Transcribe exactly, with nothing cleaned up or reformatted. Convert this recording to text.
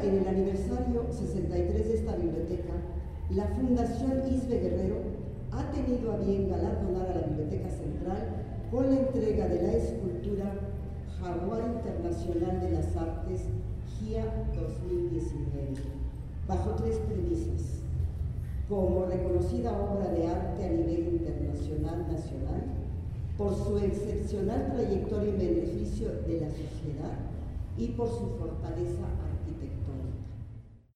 en el aniversario sesenta y tres de esta biblioteca, la Fundación Isbe Guerrero ha tenido a bien galardonar a la Biblioteca Central con la entrega de la escultura Jaguar Internacional de las Artes G I A dos mil diecinueve, bajo tres premisas: como reconocida obra de arte a nivel internacional nacional, por su excepcional trayectoria y beneficio de la sociedad y por su fortaleza artística.